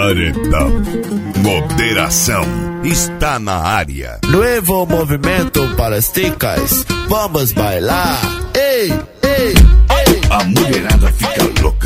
Paredão. Moderação está na área. Nuevo movimento para as ticas. Vamos bailar. Ei, ei, ei. A mulherada fica louca.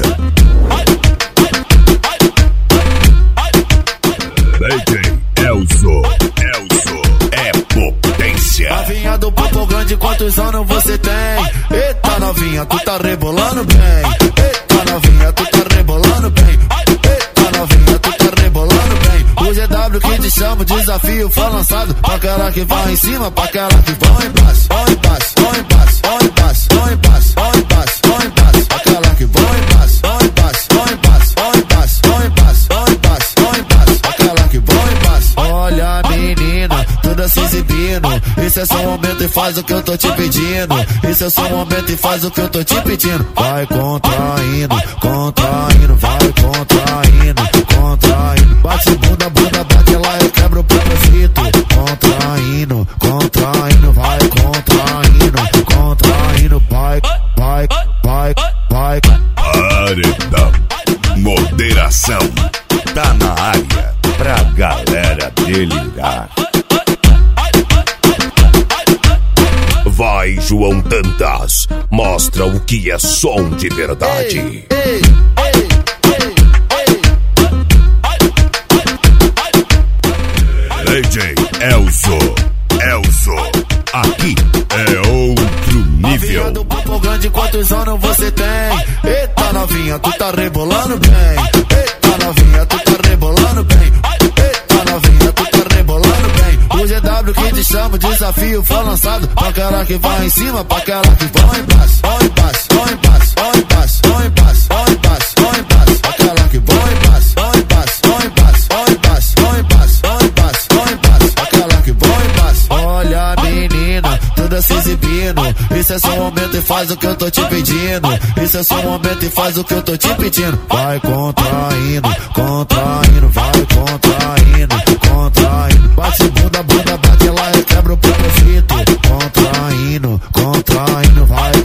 DJ Elzo é potência. Novinha do Papo Grande, quantos anos você tem? Eita novinha, tu tá rebolando bem. Eita novinha, tu tá rebolando bem. Eita novinha, tu tá rebolando bem. O GW que te chama, o desafio foi lançado. Pra aquela que vai em cima, pra aquela que vai embaixo. Vai embaixo, vai embaixo, vai embaixo, vai embaixo, vai embaixo, vai embaixo. Aquela que vai embaixo, vai embaixo, vai embaixo, vai embaixo, vai embaixo, vai embaixo, vai embaixo. Aquela que vai embaixo. Olha menina, toda se exibindo. Esse é seu momento e faz o que eu tô te pedindo. Esse é seu momento e faz o que eu tô te pedindo. Vai contraindo, contraindo, vai contraindo, contraindo. Bate bunda, bunda, bate lá, eu quebro o propósito. Contraindo, contraindo, vai contraindo, contraindo, vai, vai, vai, vai. Paredão. Moderação tá na área pra galera delirar. Vai, João Dantas, mostra o que é som de verdade. Ei, ei, ei, ei. DJ Elzo, aqui é outro nível. Novinha do Papo Grande, quantos anos você tem? Eita novinha, tu tá rebolando bem. Eita novinha, tu tá rebolando bem. Eita novinha, tu tá rebolando bem. O GW que te chama, o desafio foi lançado. Pra aquela que vai em cima, pra aquela que vai embaixo. Vai embaixo, vai embaixo, vai embaixo, vai embaixo, vai embaixo, vai embaixo. Aquela que vai embaixo, vai embaixo, vai embaixo, vai embaixo, vai embaixo, vai embaixo, vai embaixo. Aquela que vai embaixo. Olha menina, toda se exibindo. Esse é seu momento e faz o que eu tô te pedindo. Esse é seu momento e faz o que eu tô te pedindo. Vai contraindo, contraindo, vai contraindo, contraindo. Bate bunda, bunda, bate lá, eu quebro o propósito. Contraindo, contraindo, vai